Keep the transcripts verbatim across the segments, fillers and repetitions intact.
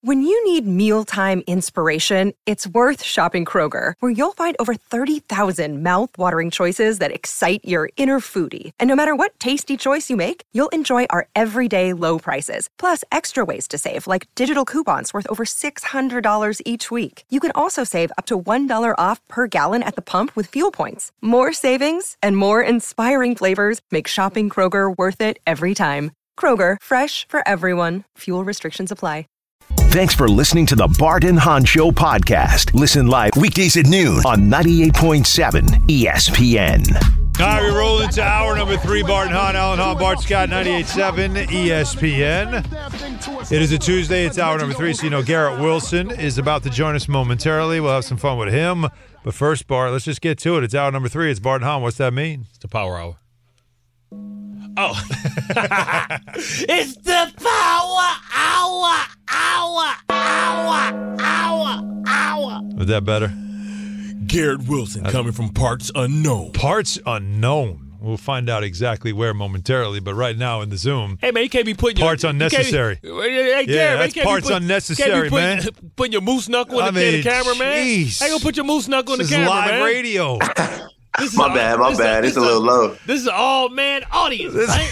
When you need mealtime inspiration, it's worth shopping Kroger, where you'll find over thirty thousand mouth-watering choices that excite your inner foodie. And no matter what tasty choice you make, you'll enjoy our everyday low prices, plus extra ways to save, like digital coupons worth over six hundred dollars each week. You can also save up to one dollar off per gallon at the pump with fuel points. More savings and more inspiring flavors make shopping Kroger worth it every time. Kroger, fresh for everyone. Fuel restrictions apply. Thanks for listening to the Bart and Hahn Show podcast. Listen live weekdays at noon on ninety-eight point seven E S P N. All right, we roll into hour number three. Bart and Hahn, Alan Hahn, Bart Scott, ninety-eight point seven E S P N. It is a Tuesday. It's hour number three. So, you know, Garrett Wilson is about to join us momentarily. We'll have some fun with him. But first, Bart, let's just get to it. It's hour number three. It's Bart and Hahn. What's that mean? It's the power hour. Oh. It's the power hour, hour, hour, hour, hour. Was that better? Garrett Wilson coming from parts unknown. Parts unknown. We'll find out exactly where momentarily, but right now in the Zoom. Hey, man, you can't be putting parts your, unnecessary. Be, hey, Garrett, yeah, man, that's parts put, unnecessary, put, man. Putting your moose knuckle in I the, mean, the camera, man. Geez. How you gonna put your moose knuckle in this the camera, live man? radio. This my is bad, a, my this bad. A, it's a little a, low. This is an all-man audience, right?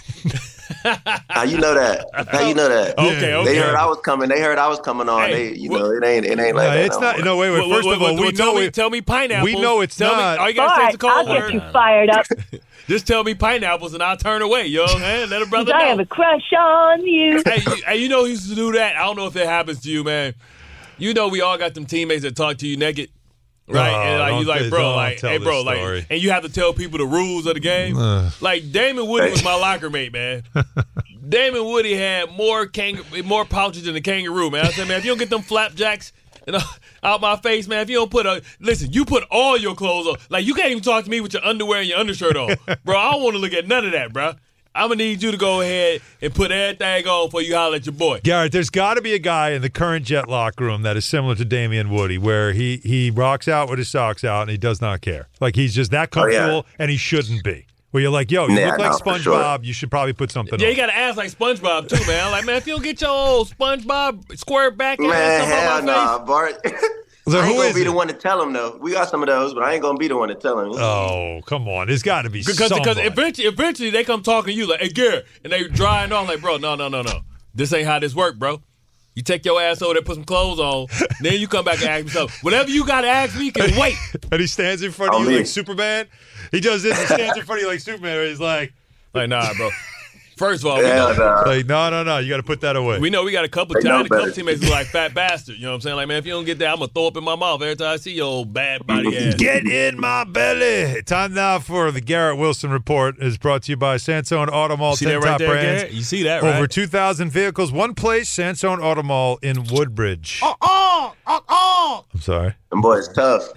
How you know that? How you know that? Okay, okay. They heard I was coming. They heard I was coming on. Hey, they, you what, know, it ain't, it ain't like no, that. It's no not. more. No, wait, wait. First what, of all, what, we what, know tell me, it. tell me pineapples. We know it's tell not. Me, all you gotta say is a cold I'll word. get you fired up. Just tell me pineapples and I'll turn away, yo. Man, let a brother know. I have a crush on you. Hey, you, hey, you know he used to do that. I don't know if that happens to you, man. You know we all got them teammates that talk to you naked. Right, Oh, and like you like, bro, like, tell hey, bro, this like, story. and you have to tell people the rules of the game. Uh. Like Damon Woody was my locker mate, man. Damon Woody had more kang- more pouches than a kangaroo, man. I said, man, if you don't get them flapjacks you know, out my face, man, if you don't put a listen, you put all your clothes on. Like you can't even talk to me with your underwear and your undershirt on, bro. I don't want to look at none of that, bro. I'm going to need you to go ahead and put everything on before you holler at your boy. Garrett, there's got to be a guy in the current Jet locker room that is similar to Damian Woody, where he, he rocks out with his socks out and he does not care. Like he's just that comfortable, oh, yeah. and he shouldn't be. Where you're like, yo, you yeah, look like no, SpongeBob, sure. you should probably put something yeah, on. you got to ask like SpongeBob, too, man. Like, man, if you don't get your old SpongeBob square back man, ass hell up on my nah, face. Bart. So I ain't who gonna is be it? the one to tell him though. We got some of those, but I ain't gonna be the one to tell him. Oh, come on. There's got to be Because somebody. because eventually, eventually they come talking to you like, hey, Garrett, and they drying on like, bro, no, no, no, no. This ain't how this work, bro. You take your ass over there, put some clothes on, then you come back and ask me something. Whatever you got to ask me can wait. And he stands in front of Oh, you me. like Superman. He does this. He stands in front of you like Superman. Where he's like, Like, nah, bro. First of all, we Hell know, nah. like, no, no, no. You got to put that away. we know we got a couple They know times, a couple better. teammates who like fat bastard. You know what I'm saying? Like, man, if you don't get that, I'm going to throw up in my mouth every time I see your old bad body ass. Get in my belly. Time now for the Garrett Wilson Report. Is brought to you by Sansone Auto Mall. See ten that right top there, brands. Garrett? You see that, right? Over two thousand vehicles, one place, Sansone Auto Mall in Woodbridge. Oh, oh, oh, oh. I'm sorry. Them boys tough.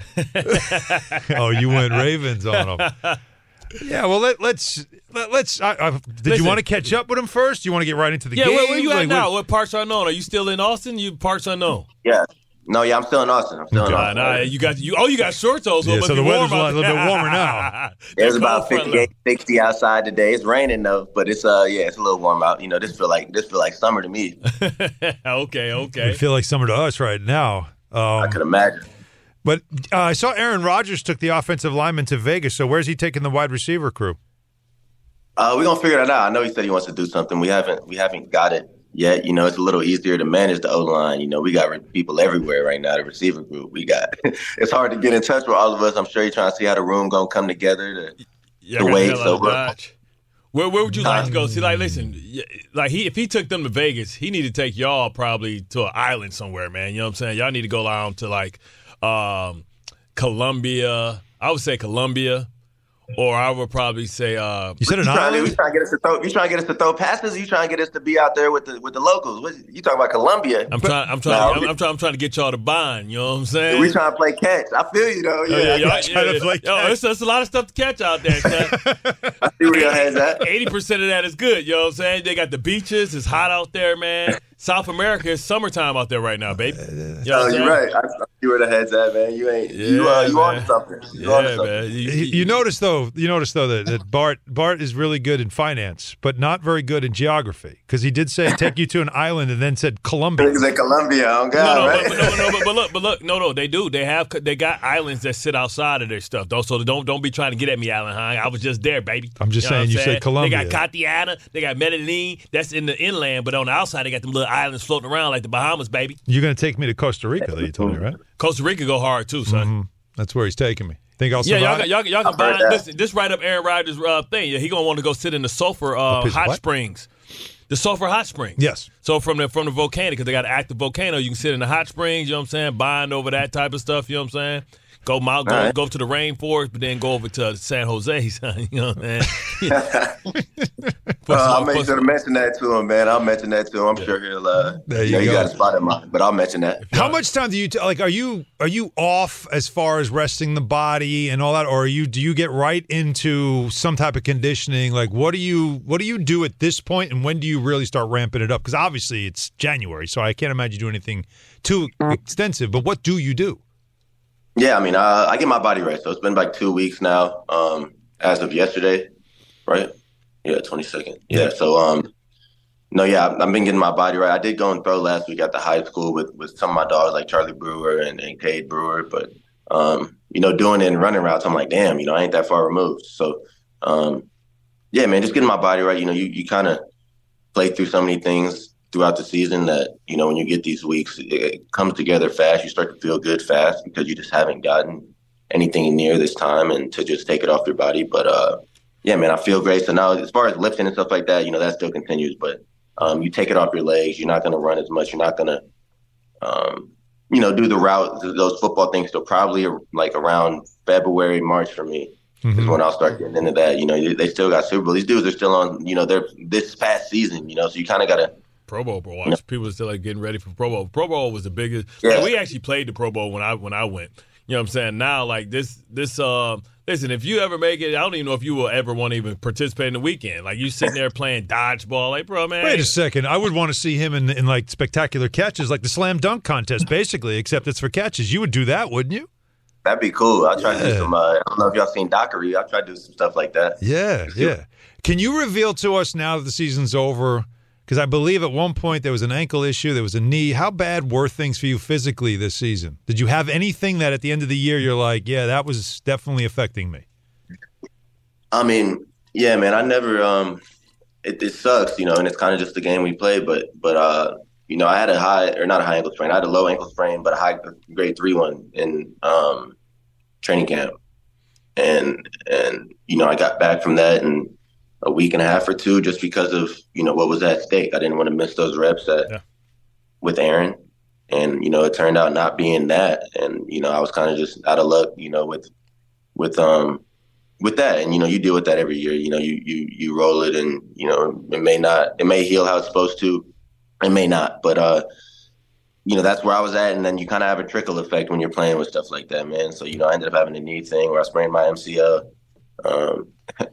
Oh, you went Ravens on them. Yeah, well, let, let's let, let's. I, I, did Listen. you want to catch up with them first? Do you want to get right into the Yeah, game? where, where you at Like, now? what- What parts unknown? Are you still in Austin? You parts unknown. Yeah. No, yeah, I'm still in Austin. I'm still in Nah, Austin. nah, you got you. Oh, you got shorts on, so Yeah, it must so be the weather's warm a out little there. bit warmer now. It's That about cold front, fifty-eight, sixty outside today. It's raining though, but it's uh yeah, it's a little warm out. You know, this feel like this feel like summer to me. Okay, I okay. feel like summer to us right now. Um, I could imagine. But uh, I saw Aaron Rodgers took the offensive lineman to Vegas. So where's he taking the wide receiver crew? Uh, we're gonna figure that out. I know he said he wants to do something. We haven't we haven't got it yet. You know, it's a little easier to manage the O line. You know, we got re- people everywhere right now. The receiver group, we got. It's hard to get in touch with all of us. I'm sure you're trying to see how the room gonna come together. To, Yeah, the I got way, the hell so out of we're- Dodge. Where where would you like to go? See, like, listen, y- like he if he took them to Vegas, he need to take y'all probably to an island somewhere, man. You know what I'm saying? Y'all need to go down to like um, Colombia. I would say Colombia, or I would probably say. Uh, You said an you trying, to, island? you trying to get us to throw? You trying to get us to throw passes? Or you trying to get us to be out there with the with the locals? What, you talking about Colombia? I'm trying. I'm trying. No, I'm, we- I'm trying. I'm trying to get y'all to bond. You know what I'm saying? We trying to play catch. I feel you though. Yeah, Oh, yeah, I y'all, got you. trying to yeah, play yo, catch. it's, it's a lot of stuff to catch out there. I see where your head's at. Eighty percent of that is good. You know what I'm saying? They got the beaches. It's hot out there, man. South America is summertime out there right now, baby. You know what Oh, I'm you're saying? right. I, see where the head's at, man. You ain't Yeah, you uh, you man. on something. You Yeah, on something. man. You, You, you- you notice though, you notice though that, that Bart Bart is really good in finance, but not very good in geography. Because he did say take you to an island and then said Colombia. Niggas in Colombia, oh No, God, no, right? but, but, no, no, but, but look, but look, no, no, they do. They have, they got islands that sit outside of their stuff, though. So don't, don't be trying to get at me, Alan Hine. I was just there, baby. I'm just You know saying, what you I'm said Colombia. They got Catiana, they got Medellin. That's in the inland, but on the outside, they got them little islands floating around like the Bahamas, baby. You're going to take me to Costa Rica, though, you told me, right? Costa Rica go hard too, son. Mm-hmm. That's where he's taking me. Think I'll Yeah, survive? y'all, got- y'all, y'all can I've heard buy that. listen. This right up Aaron Rodgers' uh, thing. Yeah, he gonna want to go sit in the Sulphur uh, his hot what? springs, the Sulphur hot springs. Yes. So from the from the volcano, because they got an active volcano, you can sit in the hot springs. You know what I'm saying? Bind over that type of stuff. You know what I'm saying? Go mount, go, All right. go to the rainforest, but then go over to San Jose. Son, you know what I'm saying? Uh, I'll make sure to mention that to him, man. I'll mention that to him. I'm sure he'll. Uh, There you you know, go. got a spot in mind, but I'll mention that. How much time do you t- like? Are you are you off as far as resting the body and all that, or are you do you get right into some type of conditioning? Like, what do you what do you do at this point, and when do you really start ramping it up? Because obviously it's January, so I can't imagine you do anything too extensive. But what do you do? Yeah, I mean, uh, I get my body right. So it's been like two weeks now, um, as of yesterday, right? Yeah, twenty-second. Yeah, Yeah. so, um, no, yeah, I've I've been getting my body right. I did go and throw last week at the high school with, with some of my dogs like Charlie Brewer and, and Cade Brewer. But, um, you know, doing it in running routes, I'm like, damn, you know, I ain't that far removed. So, um, yeah, man, just getting my body right. You know, you, you kind of play through so many things throughout the season that, you know, when you get these weeks, it, it comes together fast. You start to feel good fast because you just haven't gotten anything near this time and to just take it off your body. But, uh, yeah, man, I feel great. So now as far as lifting and stuff like that, you know, that still continues. But um, you take it off your legs. You're not going to run as much. You're not going to, um, you know, do the route, those football things. So probably like around February, March for me is when I'll start getting into that. You know, they still got Super Bowl. These dudes are still on, you know, they're this past season, you know, so you kind of got to. Pro Bowl, bro. Watch. People are still like getting ready for Pro Bowl. Pro Bowl was the biggest. Yeah. Like, we actually played the Pro Bowl when I when I went. You know what I'm saying? Now, like this, this. Uh, listen, if you ever make it, I don't even know if you will ever want to even participate in the weekend. Like you sitting there playing dodgeball, like, bro, man. Wait a second. I would want to see him in, in like spectacular catches, like the slam dunk contest, basically, except it's for catches. You would do that, wouldn't you? That'd be cool. I'll try to Yeah. do some, uh, I don't know if y'all seen Dockery. I'll try to do some stuff like that. Yeah, yeah. Can you reveal to us now that the season's over? Because I believe at one point there was an ankle issue, there was a knee. How bad were things for you physically this season? Did you have anything that at the end of the year you're like, yeah, that was definitely affecting me? I mean, yeah, man, I never, um, it, it sucks, you know, and it's kind of just the game we play. But, but uh, you know, I had a high, or not a high ankle sprain. I had a low ankle sprain, but a high grade three one in um, training camp. And, and, you know, I got back from that and a week and a half or two just because of, you know, what was at stake. I didn't want to miss those reps at, Yeah. with Aaron. And, you know, it turned out not being that. And, you know, I was kind of just out of luck, you know, with, with, um, with that. And, you know, you deal with that every year. You know, you, you, you roll it and, you know, it may not, it may heal how it's supposed to. It may not. But, uh, you know, that's where I was at. And then you kind of have a trickle effect when you're playing with stuff like that, man. So, you know, I ended up having a knee thing where I sprained my M C L. Um,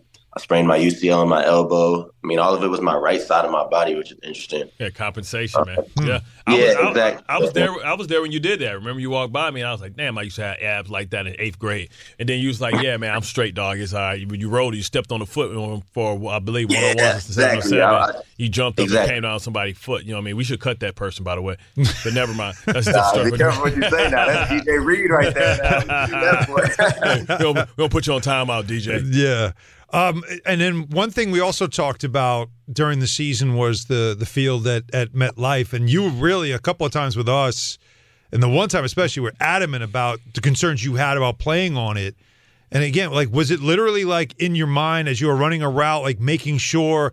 I sprained my U C L in my elbow. I mean, all of it was my right side of my body, which is interesting. Yeah, compensation, man. Yeah, Yeah, was, I, exactly. I, I was there. I was there when you did that. Remember, you walked by me, and I was like, "Damn, I used to have abs like that in eighth grade." And then you was like, "Yeah, man, I'm straight, dog. It's all right." When you rolled, you stepped on the foot for, I believe, one on one. Yeah, exactly. I- You jumped up exactly. and came down on somebody's foot. You know what I mean? We should cut that person, by the way. But never mind. That's the Nah, story. be careful what you say now. That's D J Reed right there. Now. That's We're gonna, we're gonna put you on timeout, D J. Yeah. Um, and then one thing we also talked about during the season was the the field at, at MetLife. And you really, a couple of times with us, and the one time especially, were adamant about the concerns you had about playing on it. And again, like, was it literally like in your mind as you were running a route, like making sure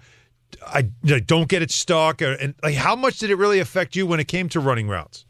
I you know, don't get it stuck? Or, and like, how much did it really affect you when it came to running routes?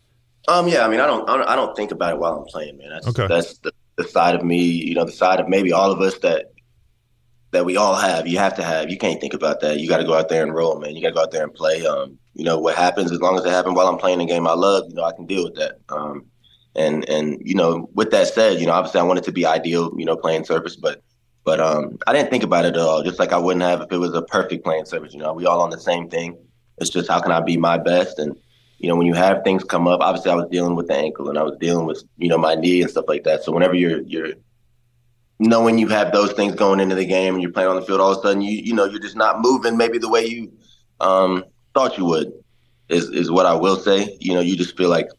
Um, yeah, I mean, I don't, I don't, I don't think about it while I'm playing, man. That's, Okay. that's the, the side of me, you know, the side of maybe all of us that that we all have. You have to have. You can't think about that. You got to go out there and roll, man. You got to go out there and play. Um, you know, what happens, as long as it happens while I'm playing the game I love, you know, I can deal with that. Um, and and you know, with that said, you know, obviously I want it to be ideal, you know, playing surface, but but um, I didn't think about it at all. Just like I wouldn't have if it was a perfect playing surface. You know, we all on the same thing. It's just how can I be my best and. you know, when you have things come up, obviously I was dealing with the ankle and I was dealing with, you know, my knee and stuff like that. So whenever you're you're knowing you have those things going into the game and you're playing on the field, all of a sudden you you know you're just not moving maybe the way you um, thought you would. Is is what I will say. You know, you just feel like,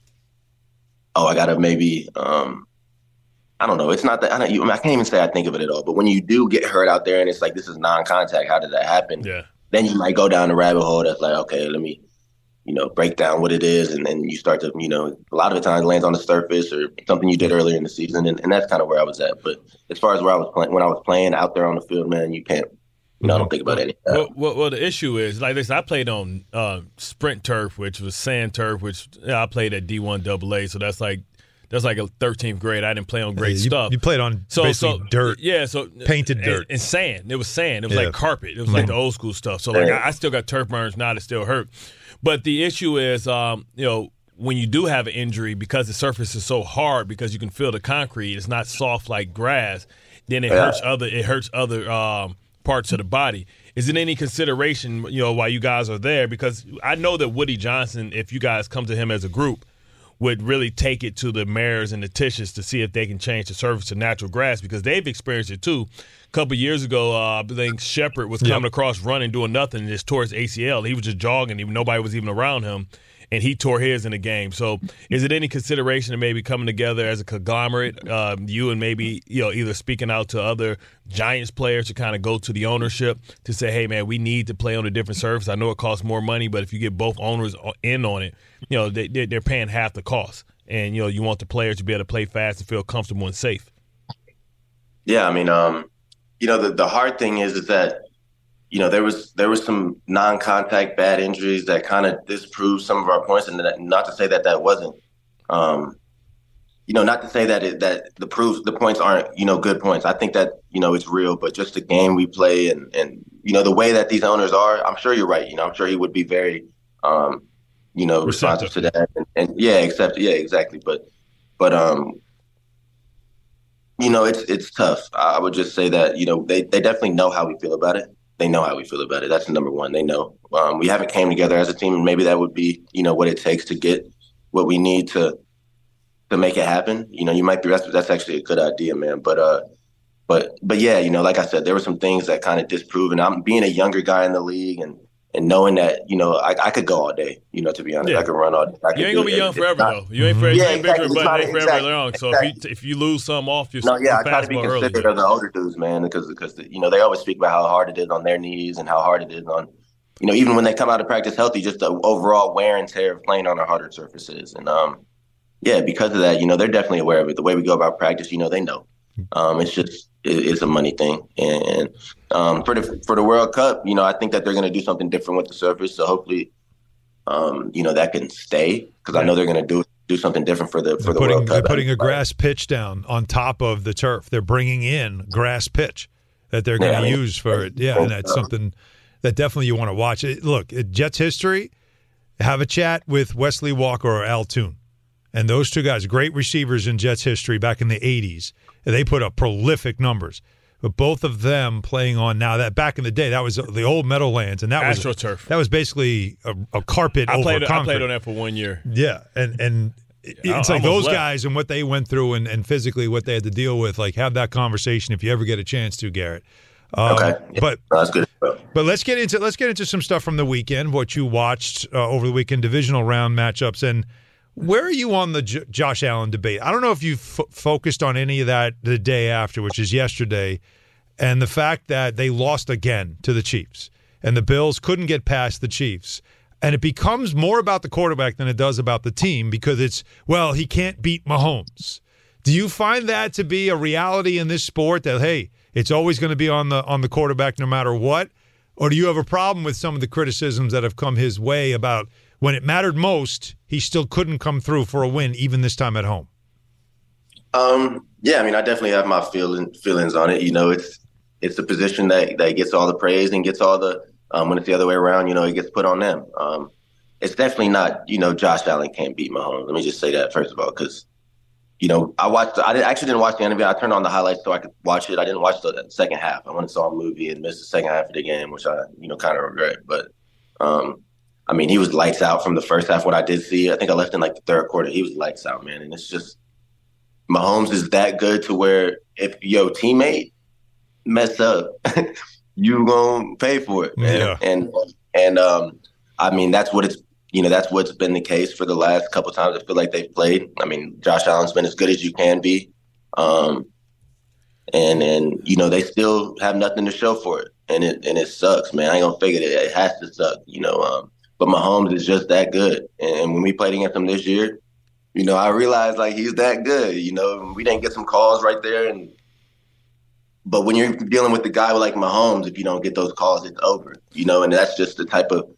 oh, I gotta maybe. Um, I don't know. It's not that I, don't, you, I, mean, I can't even say I think of it at all. But when you do get hurt out there and it's like, this is non-contact, how did that happen? Yeah. Then you might go down the rabbit hole that's like, okay, let me, you know, break down what it is. And then you start to, you know, a lot of the times it lands on the surface or something you did earlier in the season. And, and that's kind of where I was at. But as far as where I was playing, when I was playing out there on the field, man, you can't, you know, I don't think about any of that. Well, well, well, the issue is, like this, I played on uh, sprint turf, which was sand turf, which yeah, I played at D one double A. So that's like, That's like a thirteenth grade. I didn't play on great yeah, you, stuff. You played on so, basically so, dirt. Yeah, so painted and, dirt. And sand. It was sand. It was yeah. like carpet. It was like the old school stuff. So like I, I still got turf burns now that still hurt. But the issue is, um, you know, when you do have an injury, because the surface is so hard, because you can feel the concrete, it's not soft like grass, then it yeah. hurts other it hurts other um, parts of the body. Is it any consideration, you know, while you guys are there? Because I know that Woody Johnson, if you guys come to him as a group, would really take it to the mayors and the Tisches to see if they can change the surface to natural grass, because they've experienced it too. A couple of years ago, uh, I think Shepard was coming yep. across running, doing nothing, and just tore his A C L. He was just jogging. Even nobody was even around him, and he tore his in the game. So is it any consideration of maybe coming together as a conglomerate, uh, you and maybe, you know, either speaking out to other Giants players to kind of go to the ownership to say, hey, man, we need to play on a different surface. I know it costs more money, but if you get both owners in on it, you know, they, they're paying half the cost. And, you know, you want the players to be able to play fast and feel comfortable and safe. Yeah, I mean, um, you know, the, the hard thing is, is that, you know, there was there was some non-contact bad injuries that kind of disproved some of our points. And that, not to say that that wasn't, um, you know, not to say that it, that the proofs, the points aren't, you know, good points. I think that, you know, it's real, but just the game we play and, and, you know, the way that these owners are, I'm sure you're right. You know, I'm sure he would be very, um, you know, receptive responsive to that. And, and yeah, except, yeah, exactly. But, but, um, you know, it's, it's tough. I would just say that, you know, they, they definitely know how we feel about it. They know how we feel about it. That's number one. They know. Um, we haven't came together as a team, and maybe that would be, you know, what it takes to get what we need to to make it happen. You know, you might be. That's, that's actually a good idea, man. But uh, but but yeah, you know, like I said, there were some things that kind of disproved. And I'm being a younger guy in the league, and and knowing that, you know, I, I could go all day. You know, to be honest, yeah. I could run all day. I you ain't gonna be young forever, not, though. You ain't forever. Yeah, you ain't exactly. bigger, but you ain't forever exactly. long. So exactly. if you if you lose some off, you're no, yeah, I try to be considerate early, of the older dudes, man, because because you know they always speak about how hard it is on their knees and how hard it is on, you know, even when they come out of practice healthy, just the overall wear and tear of playing on our harder surfaces. And um, yeah, because of that, you know, they're definitely aware of it. The way we go about practice, you know, they know. Um, it's just it, it's a money thing, and um, for the for the World Cup, you know, I think that they're going to do something different with the surface. So hopefully, um, you know, that can stay, because I know they're going to do do something different for the for they're the putting, World Cup. They're putting a grass pitch down on top of the turf. They're bringing in grass pitch that they're going to yeah, use for it. Yeah, and that's something that definitely you want to watch. Look, at Jets history, have a chat with Wesley Walker or Al Toon. And those two guys, great receivers in Jets history back in the eighties. They put up prolific numbers. But both of them playing on now that back in the day, that was the old Meadowlands, and that was AstroTurf. That was basically a, a carpet I over played, concrete. I played on that for one year. Yeah, and and yeah, it's I, like I those left. guys and what they went through, and, and physically what they had to deal with. Like, have that conversation if you ever get a chance to, Garrett. Um, okay, yeah, but that's good. But let's get into let's get into some stuff from the weekend. What you watched uh, over the weekend, divisional round matchups, and where are you on the J- Josh Allen debate? I don't know if you f- focused on any of that the day after, which is yesterday, and the fact that they lost again to the Chiefs, and the Bills couldn't get past the Chiefs. And it becomes more about the quarterback than it does about the team, because it's, well, he can't beat Mahomes. Do you find that to be a reality in this sport, that, hey, it's always going to be on the on the quarterback no matter what? Or do you have a problem with some of the criticisms that have come his way about when it mattered most, he still couldn't come through for a win, even this time at home? Um, yeah, I mean, I definitely have my feeling, feelings on it. You know, it's it's a position that, that gets all the praise and gets all the um, when it's the other way around, you know, it gets put on them. Um, it's definitely not, you know, Josh Allen can't beat Mahomes. Let me just say that first of all, because, you know, I watched. I did, actually didn't watch the interview. I turned on the highlights so I could watch it. I didn't watch the second half. I went and saw a movie and missed the second half of the game, which I, you know, kind of regret. But um, I mean, he was lights out from the first half. What I did see, I think I left in like the third quarter. He was lights out, man. And it's just Mahomes is that good to where if your teammate mess up, you gonna pay for it, man. Yeah. And and um, I mean, that's what it's you know that's what's been the case for the last couple times. I feel like they've played. I mean, Josh Allen's been as good as you can be, um, and and you know they still have nothing to show for it, and it and it sucks, man. I ain't gonna figure it. It has to suck, you know. Um, but Mahomes is just that good, and when we played against him this year, you know, I realized like he's that good. You know, we didn't get some calls right there, and but when you're dealing with the guy like Mahomes, if you don't get those calls, it's over. You know, and that's just the type of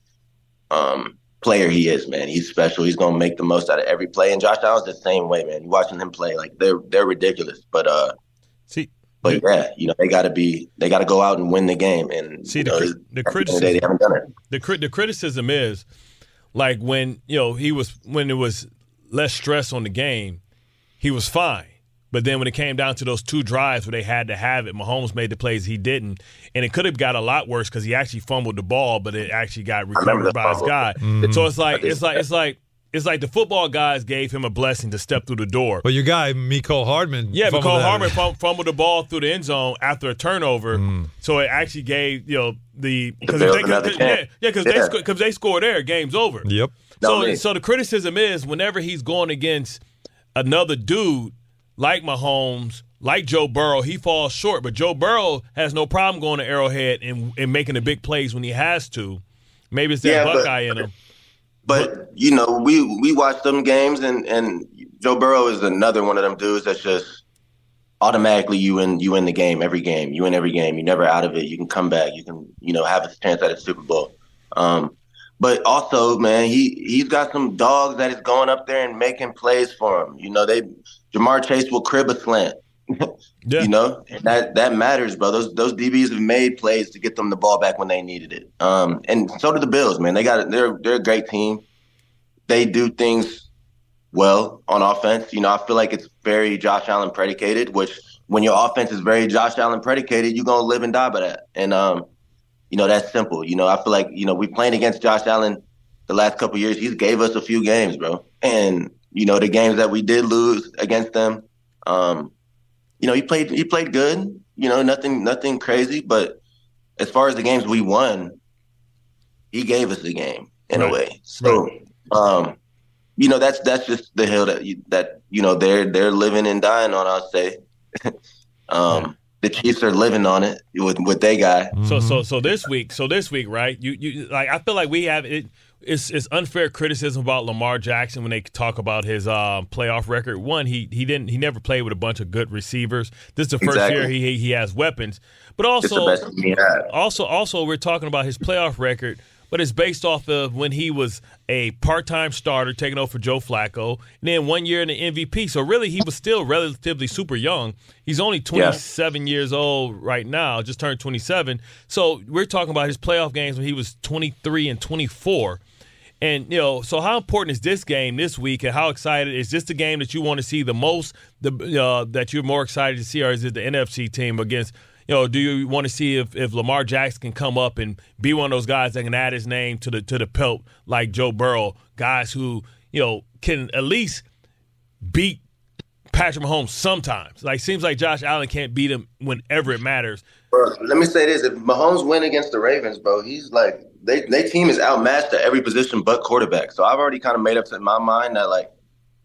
um, player he is, man. He's special. He's gonna make the most out of every play. And Josh Allen's the same way, man. You watching him play, like they're they're ridiculous. But uh, see, but yeah, you know, they got to be they got to go out and win the game. And see, you the, know, cri- the criticism they haven't done it. The cri- the criticism is like when you know he was when it was less stress on the game, he was fine. But then when it came down to those two drives where they had to have it, Mahomes made the plays he didn't. And it could have got a lot worse because he actually fumbled the ball, but it actually got recovered by his guy. Mm-hmm. So it's like it's like it's like it's like the football guys gave him a blessing to step through the door. But your guy, Mecole Hardman, yeah, fumbled Mecole Hardman fum- fumbled the ball through the end zone after a turnover. Mm. So it actually gave you know the because the they, cause, yeah because yeah, they because they scored there, game's over. Yep. So no, so the criticism is whenever he's going against another dude like Mahomes, like Joe Burrow, he falls short. But Joe Burrow has no problem going to Arrowhead and, and making the big plays when he has to. Maybe it's that yeah, Buckeye but, in him. But, you know, we, we watch them games, and, and Joe Burrow is another one of them dudes that's just automatically you win, you win the game every game. You win every game. You're never out of it. You can come back. You can, you know, have a chance at a Super Bowl. Um, but also, man, he, he's got some dogs that is going up there and making plays for him. You know, they – Jamar Chase will crib a slant, yeah. you know, and that that matters, bro. Those those D Bs have made plays to get them the ball back when they needed it. Um, and so do the Bills, man. They got they're they're a great team. They do things well on offense. You know, I feel like it's very Josh Allen predicated. Which when your offense is very Josh Allen predicated, you're gonna live and die by that. And um, you know, that's simple. You know, I feel like you know we playing against Josh Allen the last couple of years. He's gave us a few games, bro, and. You know, the games that we did lose against them, um, you know, he played he played good, you know, nothing nothing crazy. But as far as the games we won, he gave us the game in right. a way. So, right. um, you know, that's that's just the hill that, you, that you know, they're they're living and dying on, I'll say. um, yeah. The Chiefs are living on it with, with their guy. So so so this week, so this week, right, you, you like I feel like we have it – It's it's unfair criticism about Lamar Jackson when they talk about his uh, playoff record. One, he he didn't he never played with a bunch of good receivers. This is the first exactly. year he he has weapons. But also also also we're talking about his playoff record, but it's based off of when he was a part-time starter taking over for Joe Flacco, and then one year in the M V P. So really he was still relatively super young. He's only twenty-seven yeah. years old right now, just turned twenty-seven. So we're talking about his playoff games when he was twenty-three and twenty-four. And, you know, so how important is this game this week, and how excited is this the game that you want to see the most, the uh, that you're more excited to see, or is it the N F C team against, you know, do you want to see if, if Lamar Jackson can come up and be one of those guys that can add his name to the to the pelt like Joe Burrow, guys who, you know, can at least beat Patrick Mahomes sometimes. Like, seems like Josh Allen can't beat him whenever it matters. Bro, let me say this. If Mahomes win against the Ravens, bro, he's like, they they team is outmatched at every position but quarterback. So I've already kind of made up in my mind that, like,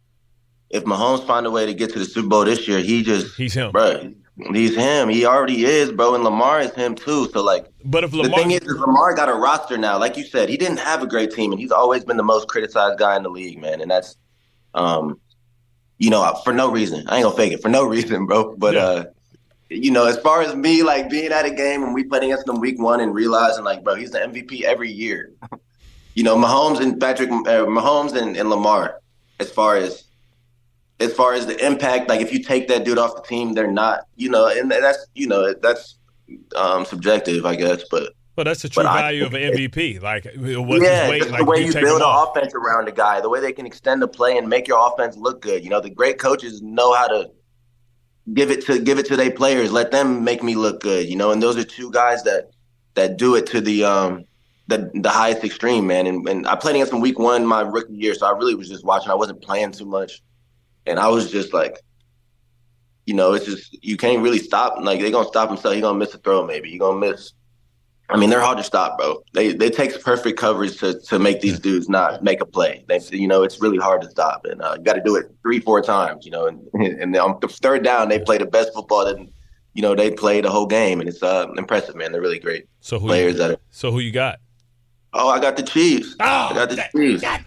if Mahomes find a way to get to the Super Bowl this year, he just – He's him. Bro, he's him. He already is, bro, and Lamar is him too. So, like, but if Lamar, the thing is, is Lamar got a roster now. Like you said, he didn't have a great team, and he's always been the most criticized guy in the league, man. And that's, um, you know, for no reason. I ain't gonna fake it. For no reason, bro. But, yeah. uh, you know, as far as me, like, being at a game and we played against them week one and realizing, like, bro, he's the M V P every year. You know, Mahomes and Patrick, uh, Mahomes and, and Lamar, as far as, As far as the impact, like if you take that dude off the team, they're not, you know, and that's, you know, that's um, subjective, I guess. But but that's the true value of an M V P. Like, what's yeah, his weight? the Like, way you, you take build an off. offense around a guy, the way they can extend the play and make your offense look good. You know, the great coaches know how to give it to give it to their players, let them make me look good. You know, and those are two guys that that do it to the um the the highest extreme, man. And, and I played against him week one my rookie year, so I really was just watching. I wasn't playing too much. And I was just like, you know, it's just, you can't really stop. Like, they're going to stop himself. He's going to miss a throw maybe. You're going to miss. I mean, they're hard to stop, bro. They they take perfect coverage to to make these dudes not make a play. They, you know, it's really hard to stop. And uh, you got to do it three, four times, you know. And, and on the third down, they play the best football that, you know, they play the whole game. And it's uh, impressive, man. They're really great so who players. You, that are, so who you got? Oh, I got the Chiefs. Oh, I got the that, Chiefs. That.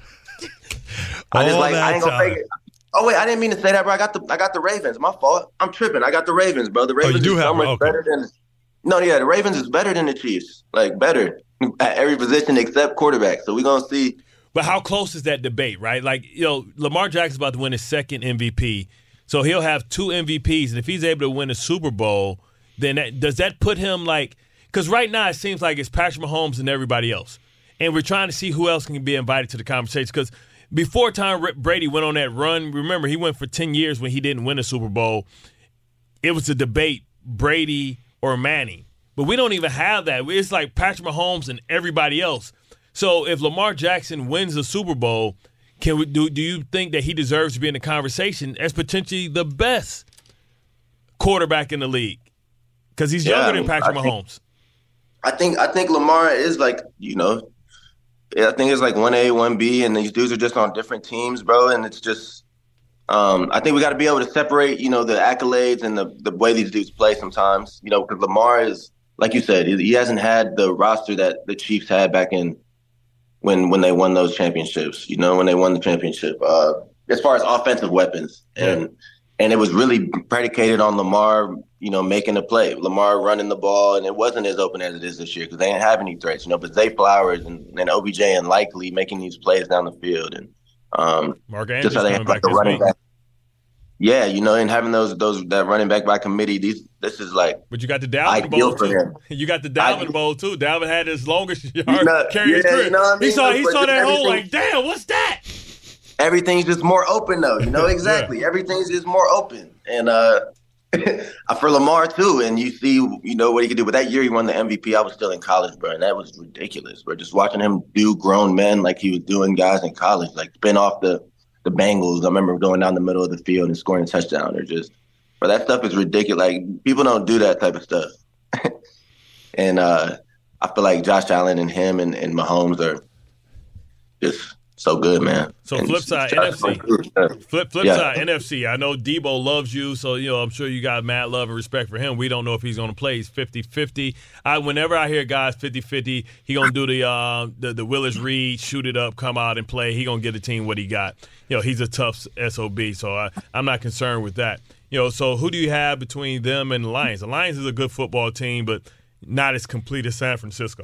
I just All like, I ain't going to fake it. Oh, wait, I didn't mean to say that, bro. I got the I got the Ravens. My fault. I'm tripping. I got the Ravens, bro. The Ravens oh, you do is have, so much okay. better than – No, yeah, the Ravens is better than the Chiefs. Like, better at every position except quarterback. So we're going to see. But how close is that debate, right? Like, you know, Lamar Jackson's about to win his second M V P. So he'll have two M V Ps. And if he's able to win a Super Bowl, then that, does that put him like – because right now it seems like it's Patrick Mahomes and everybody else. And we're trying to see who else can be invited to the conversation. Because before Tom Brady went on that run, remember, he went for ten years when he didn't win a Super Bowl. It was a debate, Brady or Manning. But we don't even have that. It's like Patrick Mahomes and everybody else. So if Lamar Jackson wins the Super Bowl, can we do? Do you think that he deserves to be in the conversation as potentially the best quarterback in the league? Because he's Yeah, younger I mean, than Patrick I Mahomes. Think, I think I think Lamar is like, you know, I think it's like one A, one B, and these dudes are just on different teams, bro. And it's just, um, I think we got to be able to separate, you know, the accolades and the, the way these dudes play sometimes, you know, because Lamar is, like you said, he hasn't had the roster that the Chiefs had back in when when they won those championships, you know, when they won the championship, uh, as far as offensive weapons. And and it was really predicated on Lamar, you know, making a play, Lamar running the ball, and it wasn't as open as it is this year because they didn't have any threats, you know, but Zay Flowers and, and O B J and Likely making these plays down the field. And um, Mark Andrews just how they have like a running back. Yeah, you know, and having those those that running back by committee, these this is like. But you got the Dalvin ideal Bowl for too. him. You got the Dalvin I, Bowl too. Dalvin had his longest yard you know, carry his yeah, career. you know what I mean? He saw he But saw that hole everything- like, damn, what's that? Everything's just more open, though. You know exactly. Yeah. Everything's just more open, and uh, for Lamar too. And you see, you know what he could do. But that year he won the M V P. I was still in college, bro, and that was ridiculous. Bro, just watching him do grown men like he was doing guys in college, like spin off the the Bengals. I remember going down the middle of the field and scoring a touchdown. Or just, bro, that stuff is ridiculous. Like people don't do that type of stuff. and uh, I feel like Josh Allen and him and, and Mahomes are just. So good, man. So and flip side, N F C. Flip flip Yeah. side, N F C. I know Debo loves you, so you know I'm sure you got mad love and respect for him. We don't know if he's going to play. He's fifty-fifty. I whenever I hear guys fifty-fifty, he going to do the uh, the the Willis Reed, shoot it up, come out and play. He going to get the team what he got. You know, he's a tough S O B, so I, I'm not concerned with that. You know, so who do you have between them and the Lions? The Lions is a good football team, but not as complete as San Francisco.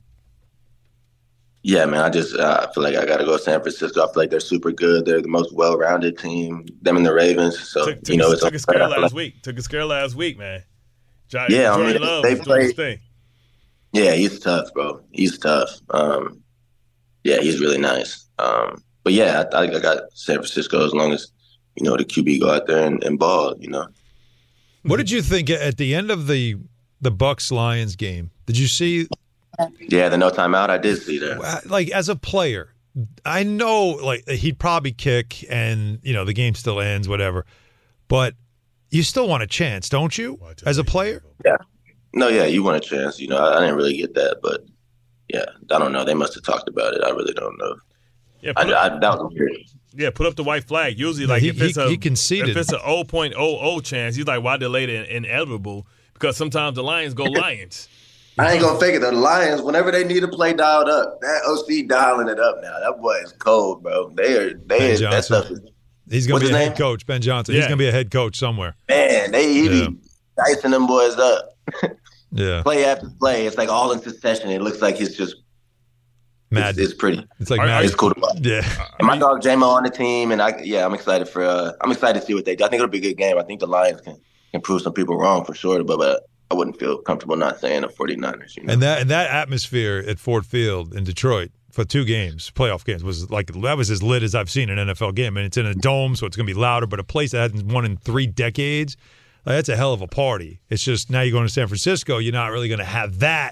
Yeah, man, I just uh, feel like I got to go San Francisco. I feel like they're super good. They're the most well-rounded team, them and the Ravens. So, Took, took, you know, a, it's took a scare like, last week. Took a scare last week, man. John, Yeah, I Jordan mean, Love they was doing his play- thing. Yeah, he's tough, bro. He's tough. Um, yeah, he's really nice. Um, but, yeah, I, I got San Francisco as long as, you know, the Q B go out there and, and ball, you know. What did you think at the end of the the Bucs-Lions game? Did you see – Yeah, the no timeout, I did see that. like as a player, I know like he'd probably kick and, you know, the game still ends, whatever. But you still want a chance, don't you, as a player? Yeah. No, yeah, you want a chance. You know, I, I didn't really get that, but, yeah, I don't know. They must have talked about it. I really don't know. Yeah, I, put up, I, that was weird. yeah, put up the white flag. Usually, like he, if it's he, a he conceded. if it's an zero point zero zero chance, he's like, why delay the inevitable? Because sometimes the Lions go Lions. I ain't gonna fake it though. The Lions, whenever they need to play dialed up, that O C dialing it up now. That boy is cold, bro. They are they Ben is, that Johnson. stuff is, He's going What's to be a his head name? coach, Ben Johnson. He's Yeah. going to be a head coach somewhere. man, they he Yeah. be dicing them boys up. Yeah. Play after play. It's like all in succession. It looks like it's just Mad. it's, it's pretty. It's like Are- mad. are It's cool to watch. Yeah. And my dog J-Mo on the team, and I yeah, I'm excited for uh, I'm excited to see what they do. I think it'll be a good game. I think the Lions can, can prove some people wrong for sure, but but I wouldn't feel comfortable not saying the 49ers. You know? And that and that atmosphere at Ford Field in Detroit for two games, playoff games, was like that was as lit as I've seen an N F L game. And it's in a dome, so it's going to be louder. But a place that hasn't won in three decades, like, that's a hell of a party. It's just now you're going to San Francisco, you're not really going to have that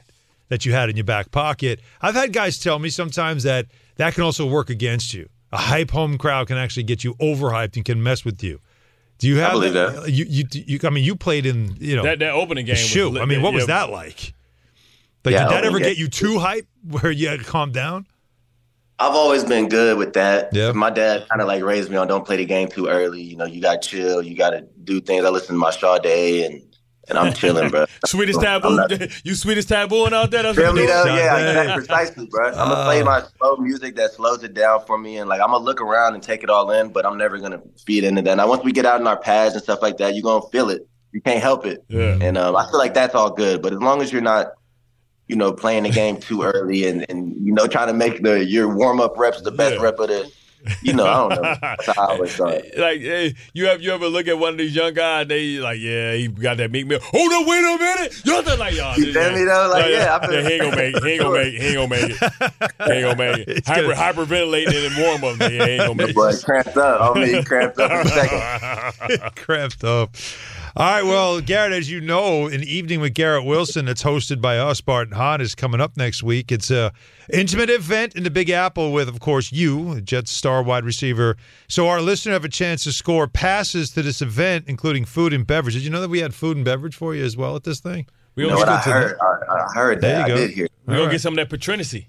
that you had in your back pocket. I've had guys tell me sometimes that that can also work against you. A hype home crowd can actually get you overhyped and can mess with you. Do you have? I believe that. You, you, you, I mean, you played in, you know, that that opening game. Shoot, was, I mean, what was yeah, that like? Like, yeah, did that ever game. get you too hype where you had to calm down? I've always been good with that. Yeah. My dad kind of like raised me on don't play the game too early. You know, you got to chill. You got to do things. I listen to my Sade and and I'm chilling, bro. Sweetest taboo. Not, you sweetest tabooing out there. That's feel what me you though? doing? Yeah, exactly, precisely, bro. I'm gonna Uh, play my slow music that slows it down for me, and like I'm gonna look around and take it all in. But I'm never gonna feed into that. Now, once we get out in our pads and stuff like that, you're gonna feel it. You can't help it. Yeah. And um, I feel like that's all good. But as long as you're not, you know, playing the game too early and, and you know, trying to make the your warm up reps the best Yeah. rep of the, you know, I don't know. That's how I always thought. Like, hey, you have you ever look at one of these young guys? They like, yeah, he got that Meek Mill. Hold up, wait a minute. You're the, like, y'all. You feel me though? Like, yeah, I feel yeah, he ain't gonna make it. He ain't gonna make it. He ain't gonna make it. He ain't gonna make it. It's Hyper, gonna- hyperventilating and warm up. Yeah, he ain't gonna make Boy, it. cramped up. I mean, he cramped up in a second. Cramped up. All right, well, Garrett, as you know, an evening with Garrett Wilson that's hosted by us, Bart and Hahn, is coming up next week. It's a intimate event in the Big Apple with, of course, you, Jets star wide receiver. So our listener have a chance to score passes to this event, including food and beverage. Did you know that we had food and beverage for you as well at this thing? We You know gonna, what I heard? I, I heard There that. you I go. did hear. we gonna All get right. some of that patrinacy.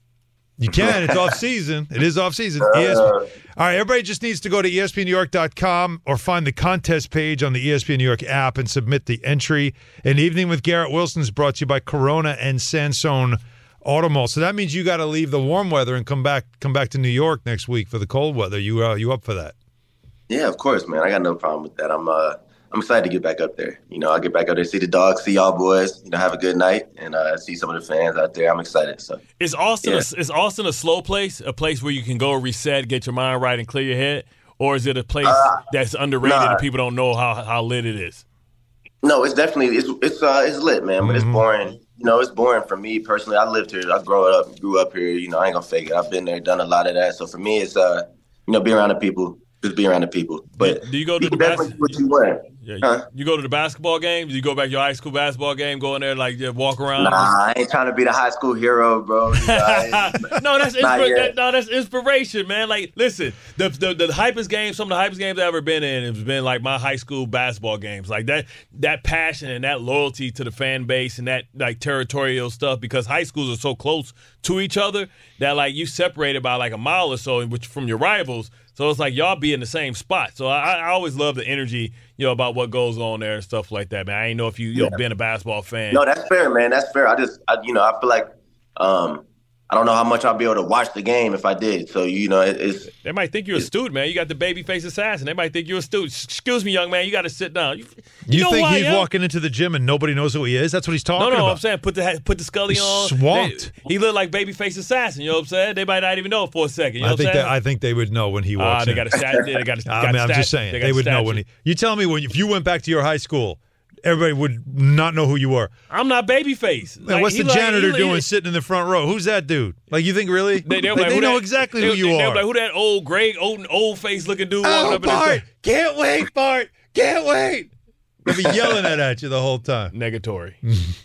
You can. It's off season. It is off season. Uh, E S P N. All right, everybody just needs to go to E S P N New York dot com or find the contest page on the E S P N New York app and submit the entry. An Evening with Garrett Wilson is brought to you by Corona and Sansone Automall. So that means you got to leave the warm weather and come back come back to New York next week for the cold weather. You uh, you up for that? Yeah, of course, man. I got no problem with that. I'm uh I'm excited to get back up there. You know, I'll get back up there, see the dogs, see y'all boys, you know, have a good night, and uh, see some of the fans out there. I'm excited. So Is Austin Yeah. a, is Austin a slow place? A place where you can go reset, get your mind right, and clear your head, or is it a place Uh, that's underrated nah. and people don't know how how lit it is? no, it's definitely it's it's uh it's lit, man, but it's boring. You know, it's boring for me personally. I lived here. I grew up grew up here. You know, I ain't gonna fake it. I've been there, done a lot of that. So for me, it's uh you know, be around the people, just be around the people. But Do you go to you the can definitely bas- do what you want. Yeah, you, Huh? you go to the basketball game? Do you go back to your high school basketball game, go in there like just walk around? Nah, I ain't trying to be the high school hero, bro. You know, I ain't- no, that's Not inspira- yet. that, no, that's inspiration, man. Like, listen, the, the the hypest games, some of the hypest games I've ever been in, has been like my high school basketball games. Like that that passion and that loyalty to the fan base and that like territorial stuff, because high schools are so close to each other that like you separated by like a mile or so, which from your rivals. So it's like y'all be in the same spot. So I, I always love the energy, you know, about what goes on there and stuff like that, man. I ain't know if you, you know, been a basketball fan. No, that's fair, man. That's fair. I just, I, you know, I feel like um, I don't know how much I'll be able to watch the game if I did. So, you know, it, it's They might think you're a student, man. You got the baby face assassin. They might think you're a student. Excuse me, young man. You got to sit down. You, you, You know think who I he's am? walking into the gym and nobody knows who he is? That's what he's talking No, no, about. I'm saying put the put the Scully He's on. swamped. They- he looked like babyface assassin. You know what I'm saying? They might not even know it for a second. You know I what I'm think saying? that I think they would know when he Ah, walks they in. got a stat. They got a. I got mean, I'm stat- just saying got they a would know statue. when he. You tell me when if you went back to your high school, everybody would not know who you were. I'm not babyface. Man, Like, what's he the like- janitor he- doing he- sitting in the front row? Who's that dude? Like, you think really? They, they, Like, like, they who know that- exactly they, who you they, they are. Like, who that old gray, old, old face looking dude walking Oh, up in his Bart! Can't wait, Bart! Can't wait! They'll be yelling it at you the whole time. Negatory.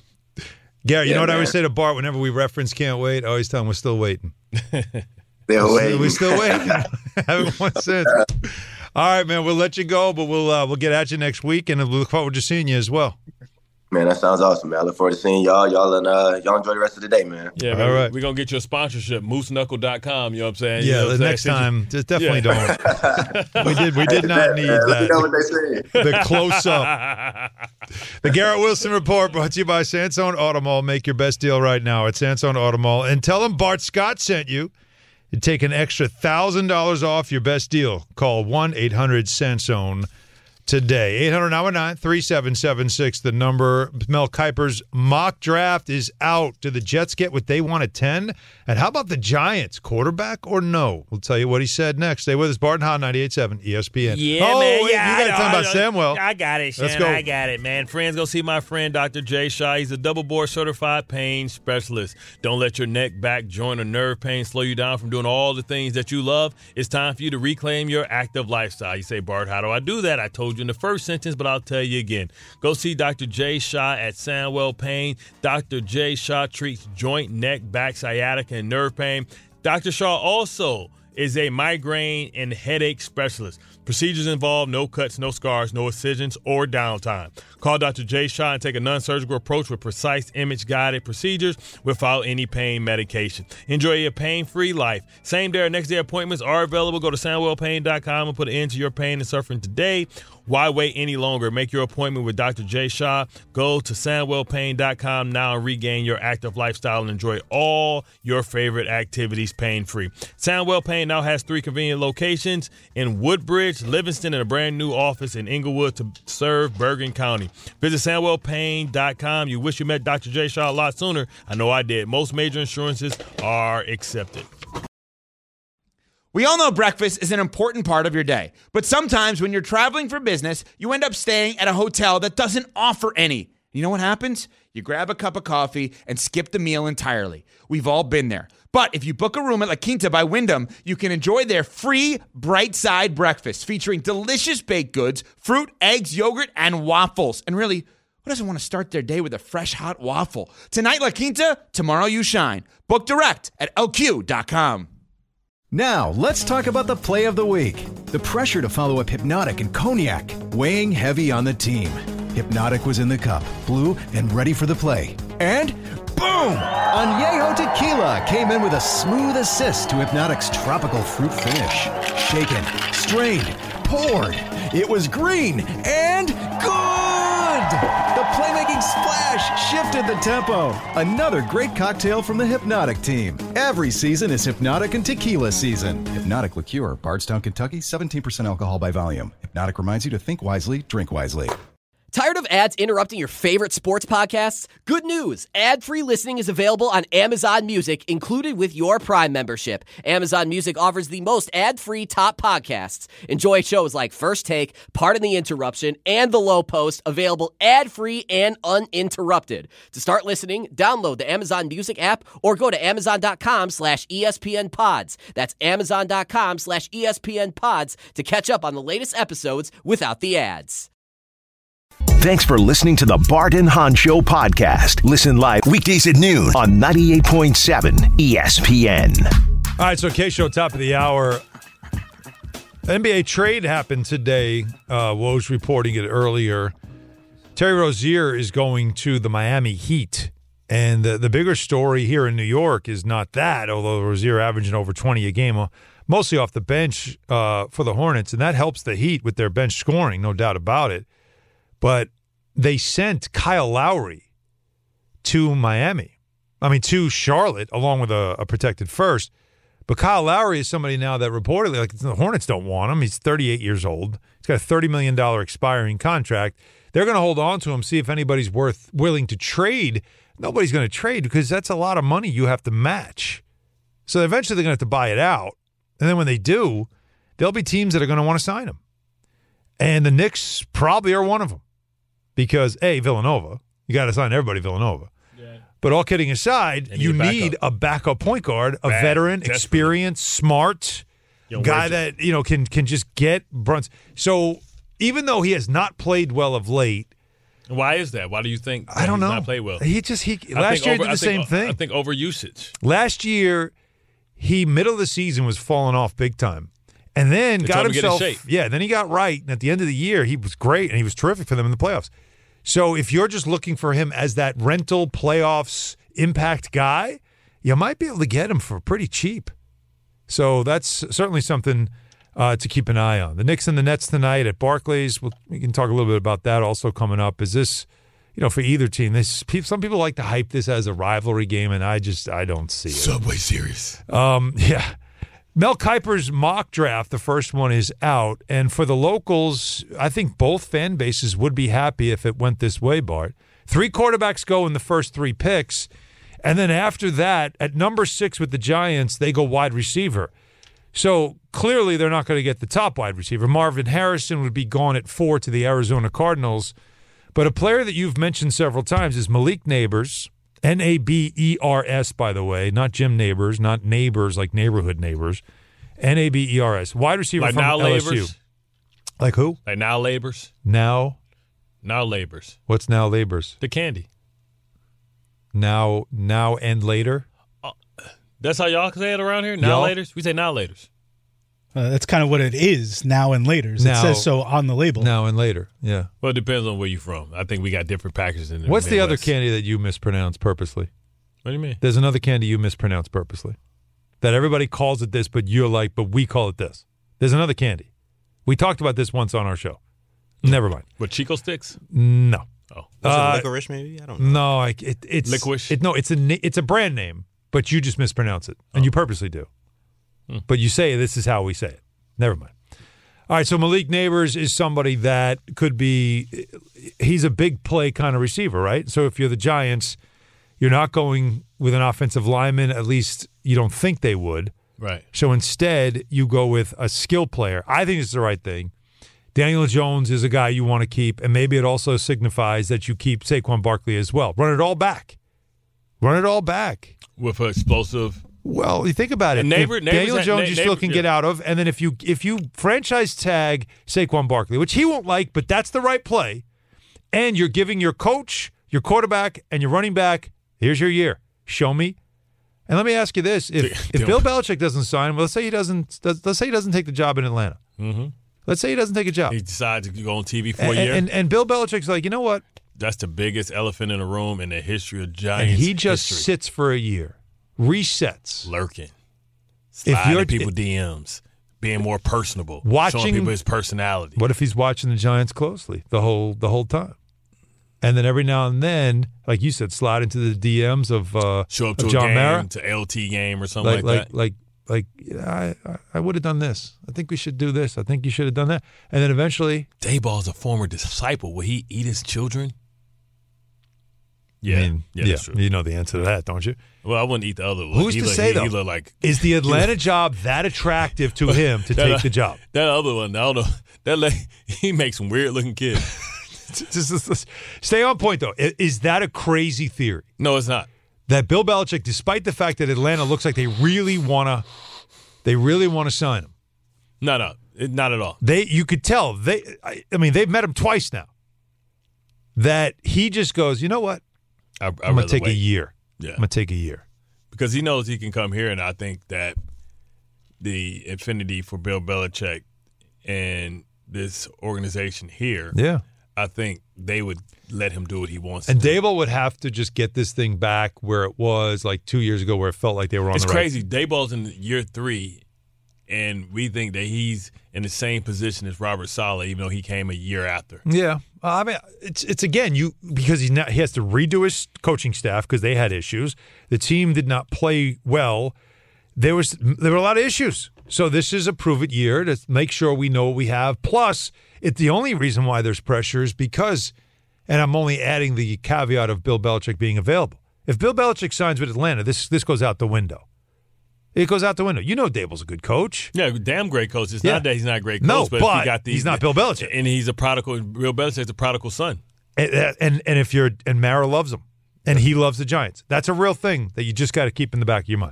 Gary, you Yeah, know what I man. always say to Bart whenever we reference "Can't Wait"? I always tell him we're still waiting. they're waiting. We're still waiting. Haven't won since. All right, man. We'll let you go, but we'll uh, we'll get at you next week, and we'll look forward to seeing you as well. Man, that sounds awesome, man. I look forward to seeing y'all. Y'all and uh, y'all enjoy the rest of the day, man. Yeah, All man. right. We're going to get you a sponsorship, moose knuckle dot com. You know what I'm saying? You Yeah, know what the I'm next saying? time, just definitely Yeah. don't. We did we did not need Man, let me know that. what they say. The close up. The Garrett Wilson Report brought to you by Sansone Automall. Make your best deal right now at Sansone Automall. And tell them Bart Scott sent you. You take an extra one thousand dollars off your best deal. Call one eight hundred Sansone today. eight hundred nine one nine three seven seven six, the number. Mel Kiper's mock draft is out. Do the Jets get what they want at ten? And how about the Giants? Quarterback or no? We'll tell you what he said next. Stay with us. Bart and Hahn, ninety-eight point seven E S P N. Yeah, oh, man. wait, yeah, you got to I talk know, about I know. Samuel. I got it, Let's Shannon. go. I got it, man. Friends, go see my friend, Doctor Jay Shaw. He's a double board certified pain specialist. Don't let your neck, back, joint, or nerve pain slow you down from doing all the things that you love. It's time for you to reclaim your active lifestyle. You say, Bart, how do I do that? I told you told you in the first sentence, but I'll tell you again. Go see Doctor Jay Shaw at Sandwell Pain. Doctor Jay Shaw treats joint, neck, back, sciatica, and nerve pain. Doctor Shaw also is a migraine and headache specialist. Procedures involve no cuts, no scars, no incisions, or downtime. Call Doctor Jay Shaw and take a non-surgical approach with precise image-guided procedures without any pain medication. Enjoy a pain-free life. Same-day or next-day appointments are available. Go to sandwell pain dot com and put an end to your pain and suffering today. Why wait any longer? Make your appointment with Doctor Jay Shaw. Go to sandwell pain dot com now and regain your active lifestyle and enjoy all your favorite activities pain-free. Sandwell Pain now has three convenient locations in Woodbridge, Livingston, and a brand new office in Inglewood to serve Bergen County. Visit sandwell pain dot com. You wish you met Doctor Jay Shaw a lot sooner. I know I did. Most major insurances are accepted. We all know breakfast is an important part of your day, but sometimes when you're traveling for business, you end up staying at a hotel that doesn't offer any. You know what happens? You grab a cup of coffee and skip the meal entirely. We've all been there. But if you book a room at La Quinta by Wyndham, you can enjoy their free Bright Side breakfast featuring delicious baked goods, fruit, eggs, yogurt, and waffles. And really, who doesn't want to start their day with a fresh hot waffle? Tonight, La Quinta, tomorrow you shine. Book direct at L Q dot com. Now, let's talk about the play of the week. The pressure to follow up Hypnotic and Cognac, weighing heavy on the team. Hypnotic was in the cup, blue, and ready for the play. And boom! Añejo Tequila came in with a smooth assist to Hypnotic's tropical fruit finish. Shaken, strained, poured. It was green and good! The playmaking splash shifted the tempo. Another great cocktail from the Hypnotic team. Every season is Hypnotic and Tequila season. Hypnotic Liqueur, Bardstown, Kentucky, seventeen percent alcohol by volume. Hypnotic reminds you to think wisely, drink wisely. Tired of ads interrupting your favorite sports podcasts? Good news! Ad-free listening is available on Amazon Music, included with your Prime membership. Amazon Music offers the most ad-free top podcasts. Enjoy shows like First Take, Pardon the Interruption, and The Low Post, available ad-free and uninterrupted. To start listening, download the Amazon Music app or go to amazon.com slash ESPN pods. That's amazon.com slash ESPN pods to catch up on the latest episodes without the ads. Thanks for listening to the Bart and Hahn Show podcast. Listen live weekdays at noon on ninety-eight point seven E S P N. All right, so K-Show, top of the hour. N B A trade happened today. Uh, Woj reporting it earlier. Terry Rozier is going to the Miami Heat. And the, the bigger story here in New York is not that, although Rozier averaging over twenty a game, uh, mostly off the bench uh, for the Hornets. And that helps the Heat with their bench scoring, no doubt about it. But they sent Kyle Lowry to Miami. I mean, to Charlotte, along with a, a protected first. But Kyle Lowry is somebody now that reportedly, like the Hornets don't want him. He's thirty-eight years old. He's got a thirty million dollars expiring contract. They're going to hold on to him, see if anybody's worth willing to trade. Nobody's going to trade because that's a lot of money you have to match. So eventually they're going to have to buy it out. And then when they do, there'll be teams that are going to want to sign him. And the Knicks probably are one of them. Because, A, Villanova. You got to sign everybody Villanova. Yeah. But all kidding aside, need you a need a backup point guard, a Bad. veteran, Desperate. experienced, smart Yo, guy that, you know, can can just get Brunson. So even though he has not played well of late. Why is that? Why do you think I don't he's know. not played well? He just he I last year over, did the I same think, thing. I think overusage. Last year, he middle of the season was falling off big time. And then they got himself get in shape. Yeah, then he got right. And at the end of the year, he was great and he was terrific for them in the playoffs. So if you're just looking for him as that rental playoffs impact guy, you might be able to get him for pretty cheap. So that's certainly something uh, to keep an eye on. The Knicks and the Nets tonight at Barclays. We'll, we can talk a little bit about that also coming up. Is this, you know, for either team? This some people like to hype this as a rivalry game, and I just I don't see it. Subway Series. Um, yeah. Mel Kiper's mock draft, the first one, is out. And for the locals, I think both fan bases would be happy if it went this way, Bart. Three quarterbacks go in the first three picks. And then after that, at number six with the Giants, they go wide receiver. So clearly they're not going to get the top wide receiver. Marvin Harrison would be gone at four to the Arizona Cardinals. But a player that you've mentioned several times is Malik Nabers. N A B E R S, by the way, not Jim Neighbors, not neighbors like neighborhood neighbors. N A B E R S, wide receiver like from now L S U. Neighbors? Like who? Like Now Labors. Now? Now Labors. What's Now Labors? The candy. Now now and later? Uh, that's how y'all say it around here? Now Y'all? Laters? We say Now Laters. Uh, that's kind of what it is, now and later. It Now- says so on the label. Now and later, yeah. Well, it depends on where you're from. I think we got different packages in the What's the other Midwest. candy that you mispronounce purposely? What do you mean? There's another candy you mispronounce purposely. That everybody calls it this, but you're like, but we call it this. There's another candy. We talked about this once on our show. Never mind. What, Chico Sticks? No. Oh. Was Uh, it licorice, maybe? I don't know. No, I, it, it's Licorice? It, no, it's a na- it's a brand name, but you just mispronounce it, and you purposely do. Hmm. But you say this is how we say it. Never mind. All right, so Malik Neighbors is somebody that could be. He's a big play kind of receiver, right? So if you're the Giants, you're not going with an offensive lineman. At least you don't think they would. Right. So instead, you go with a skill player. I think it's the right thing. Daniel Jones is a guy you want to keep, and maybe it also signifies that you keep Saquon Barkley as well. Run it all back. Run it all back. With an explosive. Well, you think about it. And neighbor- If neighbors Daniel had- Jones, na- you still neighbor- can yeah. get out of, and then if you if you franchise tag Saquon Barkley, which he won't like, but that's the right play, and you're giving your coach, your quarterback, and your running back, here's your year. Show me. And let me ask you this: If if Bill Belichick doesn't sign, well, let's say he doesn't. Let's say he doesn't take the job in Atlanta. Mm-hmm. Let's say he doesn't take a job. He decides to go on T V for and, a year. and and Bill Belichick's like, you know what? That's the biggest elephant in the room in the history of Giants. And he just history. sits for a year, resets, lurking, If sliding you're- people D Ms, being more personable, Watching- showing people his personality. What if he's watching the Giants closely the whole the whole time? And then every now and then, like you said, slide into the D Ms of, uh, Show up of to John a game, Mara. to L T game or something Like like, like that. like like yeah, I I, I would have done this. I think we should do this. I think you should have done that. And then eventually, Dayball's a former disciple. Will he eat his children? Yeah, I mean, yeah, yeah, that's true. you know the answer to that, don't you? Well, I wouldn't eat the other one. Who's he to look, say he, though? He look like Is the Atlanta job that attractive to him to that, take the job? That other one, I don't know. That like, he makes some weird looking kids. Just- just- just stay on point though. I- Is that a crazy theory? No, it's not. That Bill Belichick, despite the fact that Atlanta looks like they really wanna, they really want to sign him. No, no, it, not at all. They, you could tell they. I, I mean, they've met him twice now. That he just goes, you know what? I, I I'm gonna rather take a wait. year. Yeah. I'm gonna take a year. Because he knows he can come here, and I think that the affinity for Bill Belichick and this organization here, Yeah. I think they would let him do what he wants. And to do. Daboll would have to just get this thing back where it was like two years ago, where it felt like they were on It's the right. crazy. Dayball's in year three, and we think that he's in the same position as Robert Saleh, even though he came a year after. Yeah, uh, I mean, it's it's again you because he's not, he has to redo his coaching staff because they had issues. The team did not play well. There was there were a lot of issues. So this is a prove it year to make sure we know what we have. Plus, it's the only reason why there's pressure is because, and I'm only adding the caveat of Bill Belichick being available. If Bill Belichick signs with Atlanta, this this goes out the window. It goes out the window. You know Daboll's a good coach. Yeah, damn great coach. It's Yeah. not that he's not a great coach, No, but, but if he got the, he's not Bill Belichick. And he's a prodigal. Bill Belichick's a prodigal son. And, and and if you're and Mara loves him, and he loves the Giants. That's a real thing that you just got to keep in the back of your mind.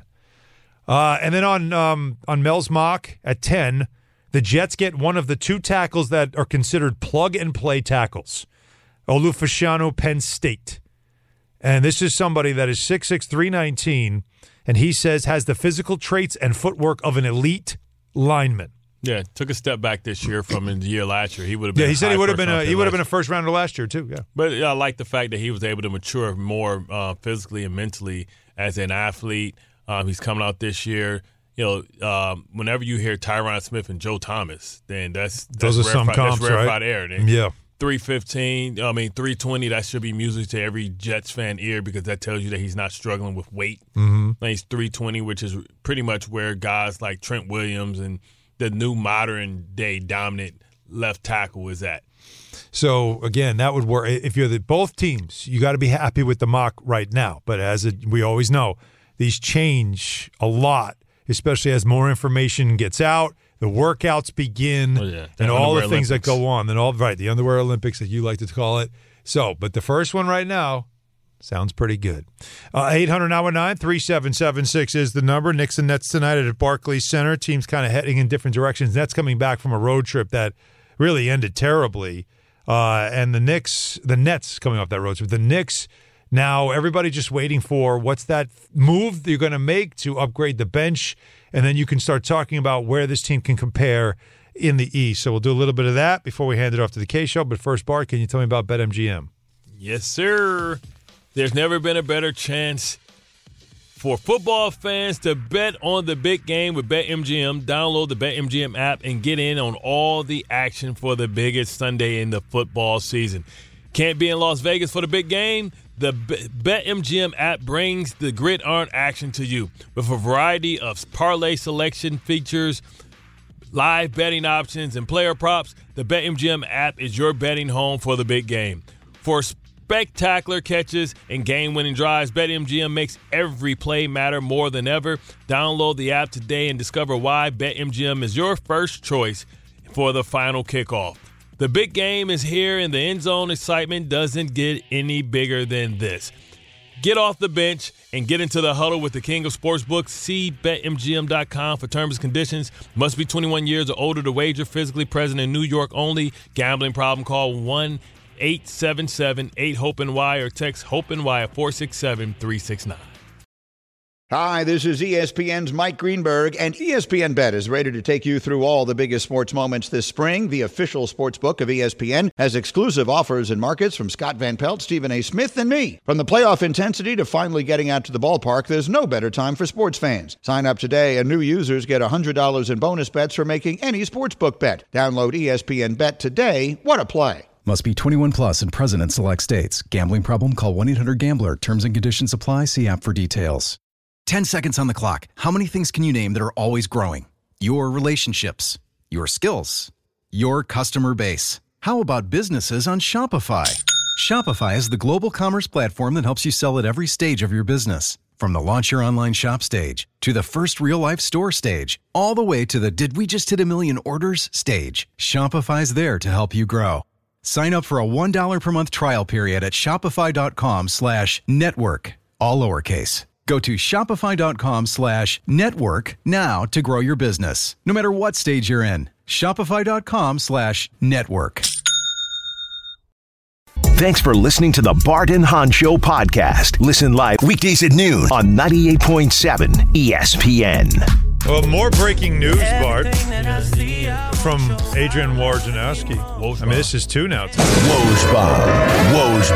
Uh, and then on um, on Mel's mock at ten, the Jets get one of the two tackles that are considered plug and play tackles. Olufashanu, Penn State, and this is somebody that is six six, three nineteen, and he says has the physical traits and footwork of an elite lineman. Yeah, took a step back this year from the year last year. He would have been. Yeah, he said he high would have first been a, round he pick would have last been a first rounder last year too. Yeah, But yeah, I like the fact that he was able to mature more uh, physically and mentally as an athlete. Um, he's coming out this year. You know, um, whenever you hear Tyron Smith and Joe Thomas, then that's, that's Those are some rarefied, comps, that's rarefied right? air. Then Yeah. three fifteen, I mean three twenty. That should be music to every Jets fan ear because that tells you that he's not struggling with weight. Mm-hmm. And he's three twenty, which is pretty much where guys like Trent Williams and the new modern day dominant left tackle is at. So again, that would work if you're the both teams. You got to be happy with the mock right now. But as it, we always know, these change a lot, especially as more information gets out. The workouts begin, Oh, yeah. The and all the underwear things Olympics. that go on. Then all right, the underwear Olympics that you like to call it. So, but the first one right now sounds pretty good. Uh, eight hundred nine one nine, three seven seven six is the number. Knicks and Nets tonight at Barclays Center. Teams kind of heading in different directions. Nets coming back from a road trip that really ended terribly. Uh, and the Knicks, the Nets coming off that road trip. The Knicks, now everybody just waiting for what's that move that you're going to make to upgrade the bench, and then you can start talking about where this team can compare in the East. So we'll do a little bit of that before we hand it off to the K-Show. But first, Bart, can you tell me about BetMGM? Yes, sir. There's never been a better chance for football fans to bet on the big game with BetMGM. Download the BetMGM app and get in on all the action for the biggest Sunday in the football season. Can't be in Las Vegas for the big game? The BetMGM app brings the gridiron action to you with a variety of parlay selection features, live betting options, and player props. The BetMGM app is your betting home for the big game. For spectacular catches and game-winning drives, BetMGM makes every play matter more than ever. Download the app today and discover why BetMGM is your first choice for the final kickoff. The big game is here, and the end zone excitement doesn't get any bigger than this. Get off the bench and get into the huddle with the king of sportsbooks. See Bet M G M dot com for terms and conditions. Must be twenty-one years or older to wager. Physically present in New York only. Gambling problem? Call one eight seven seven eight hope N Y or text HOPE-NY at four six seven three six nine. Hi, this is E S P N's Mike Greenberg, and E S P N Bet is ready to take you through all the biggest sports moments this spring. The official sports book of E S P N has exclusive offers and markets from Scott Van Pelt, Stephen A. Smith, and me. From the playoff intensity to finally getting out to the ballpark, there's no better time for sports fans. Sign up today, and new users get one hundred dollars in bonus bets for making any sportsbook bet. Download E S P N Bet today. What a play. Must be twenty-one plus and present in select states. Gambling problem? Call one eight hundred gambler. Terms and conditions apply. See app for details. ten seconds on the clock. How many things can you name that are always growing? Your relationships, your skills, your customer base. How about businesses on Shopify? Shopify is the global commerce platform that helps you sell at every stage of your business. From the launch your online shop stage to the first real life store stage, all the way to the did we just hit a million orders stage. Shopify's there to help you grow. Sign up for a one dollar per month trial period at shopify.com slash network, all lowercase. Go to shopify.com slash network now to grow your business. No matter what stage you're in, shopify.com slash network. Thanks for listening to the Bart and Hahn Show podcast. Listen live weekdays at noon on ninety-eight point seven E S P N. Well, more breaking news, Bart, from Adrian Wojnarowski. I mean, this is two now. Woj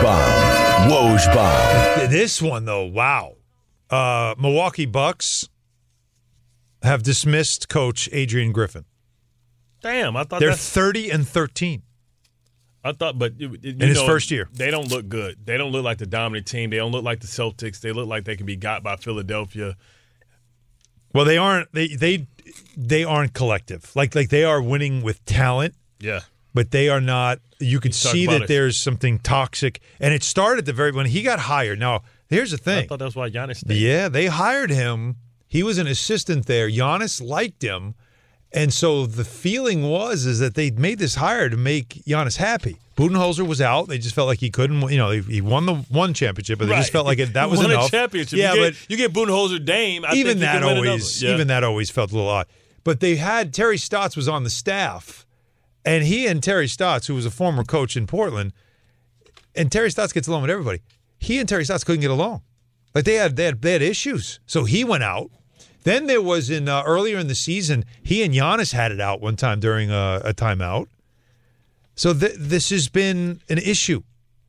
Woj Woj This one, though, wow. Uh, Milwaukee Bucks have dismissed coach Adrian Griffin. Damn, I thought they're that's, thirty and thirteen. I thought, but you, you in know, his first year, they don't look good. They don't look like the dominant team. They don't look like the Celtics. They look like they can be got by Philadelphia. Well, they aren't. They they they aren't collective. Like like they are winning with talent. Yeah, but they are not. You could He's see that it. there's something toxic, and it started at the very when he got hired. Now, here's the thing. I thought that's why Giannis stayed. Yeah, they hired him. He was an assistant there. Giannis liked him, and so the feeling was is that they made this hire to make Giannis happy. Budenholzer was out. They just felt like he couldn't. You know, he won the one championship, but they right. just felt like it, that he was won enough. A championship. Yeah, you but get, you get Budenholzer, Dame. I even think that you can always, yeah. even that always felt a little odd. But they had Terry Stotts was on the staff, and he and Terry Stotts, who was a former coach in Portland, and Terry Stotts gets along with everybody. He and Terry Stotts couldn't get along. Like they had they had, they had issues. So he went out. Then there was in uh, earlier in the season, he and Giannis had it out one time during a, a timeout. So th- this has been an issue.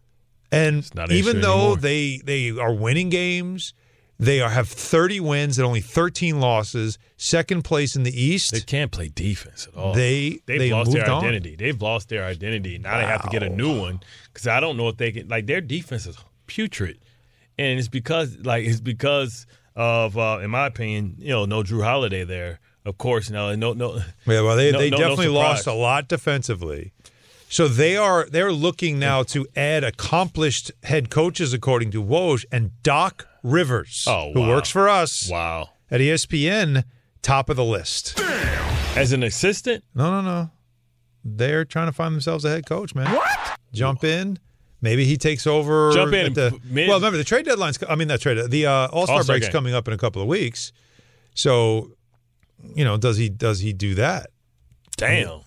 And an even issue though anymore. they they are winning games, they are, have thirty wins and only thirteen losses, second place in the East. They can't play defense at all. They They've they lost their moved on. identity. They've lost their identity. Now they have to get a new one because I don't know if they can. Like their defense is putrid, and it's because like it's because of, uh, in my opinion, you know, no Drew Holiday there. Of course, no, no, no. Yeah, well, they no, they no, no definitely lost surprise. a lot defensively. So they are they're looking now to add accomplished head coaches, according to Woj, and Doc Rivers, Oh, who wow. works for us Wow. at E S P N, top of the list. As an assistant? No, no, no. They're trying to find themselves a head coach, man. What? Jump in. Maybe he takes over. Jump in at the, and mid- well, remember the trade deadline's. I mean, that trade. The uh, All Star All-Star break's game. coming up in a couple of weeks. So, you know, does he does he do that? Damn.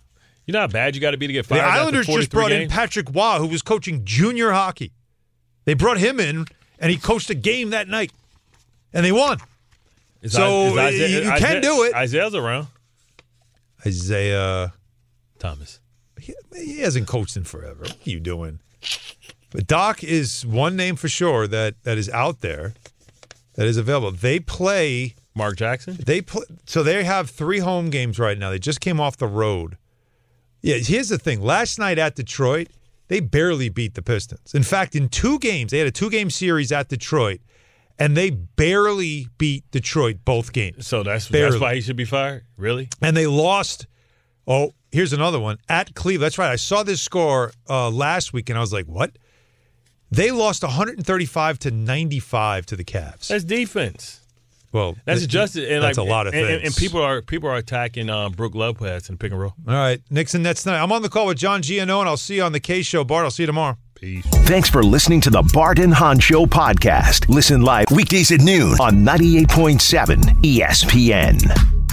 You know how bad you got to be to get The fired. Islanders after just brought games? in Patrick Waugh, who was coaching junior hockey. They brought him in, and he coached a game that night, and they won. Is so Isaiah, you, you Isaiah, can do it. Isaiah's around. Isaiah Thomas. He, he hasn't coached in forever. What are you doing? But Doc is one name for sure that, that is out there, that is available. They play Mark Jackson. They play, so they have three home games right now. They just came off the road. Yeah, here's the thing. Last night at Detroit, they barely beat the Pistons. In fact, in two games, they had a two-game series at Detroit, and they barely beat Detroit both games. So that's barely. that's why he should be fired? Really? And they lost. Oh, here's another one. At Cleveland. That's right. I saw this score uh, last week, and I was like, what? They lost one thirty-five to ninety-five to the Cavs. That's defense. Well, that's th- adjusted. And that's like, a lot of and, things. And, and people are people are attacking um, Brooke Lopez in the pick and roll. All right, Knicks and Nets tonight. I'm on the call with John Giannone, and I'll see you on the K Show. Bart, I'll see you tomorrow. Peace. Thanks for listening to the Bart and Hahn Show podcast. Listen live weekdays at noon on ninety-eight point seven E S P N.